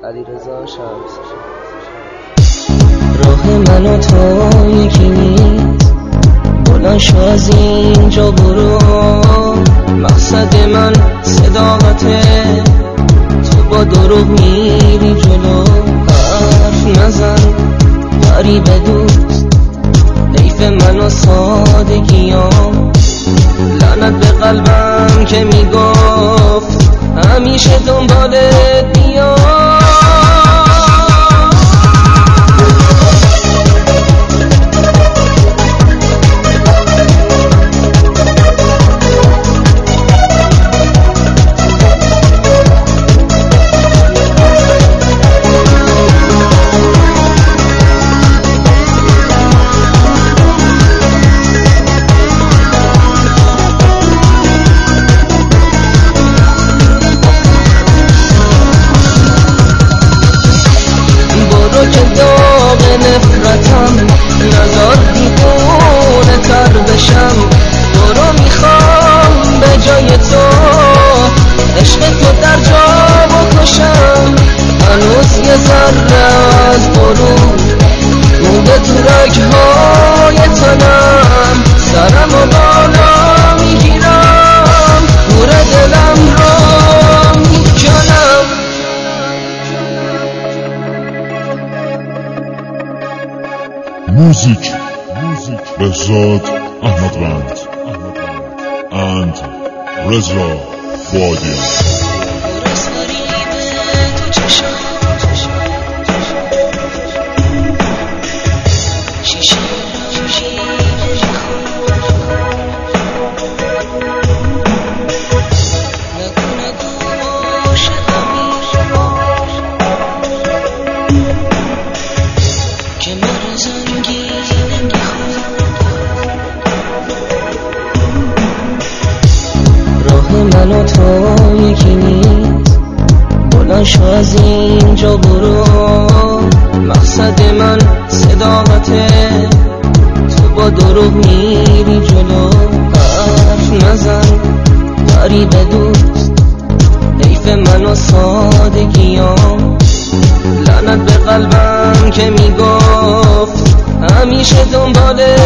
علیرضا شمس. راه من و تو یکی نیست، بلند شو از اینجا برو. مقصد من صداقته، تو با دروغ میری جلو. حرف نزن غریبه دوست، حیف من و سادگیام. لعنت به قلبم که میگفت همیشه دنبالت بیام. نفرتم نزار دیوونه تر بشم. برو میخوام به جای تو عشق تو در جا بکشم. هنوز یه ذره از غرور مونده تو رگهای تنم. سرم و بالا میگیرم، گور دلم رو میکنم. موزیک بهزاد احمدوند and رضا فادیان. من و تو یکی نیست، بلند شو از اینجا برو. مقصد من صداقته، تو با دروغ میری جلو. حرف نزن غریبه دوست، حیف من و سادگیام. لعنت به قلبم که میگفت همیشه دنبالت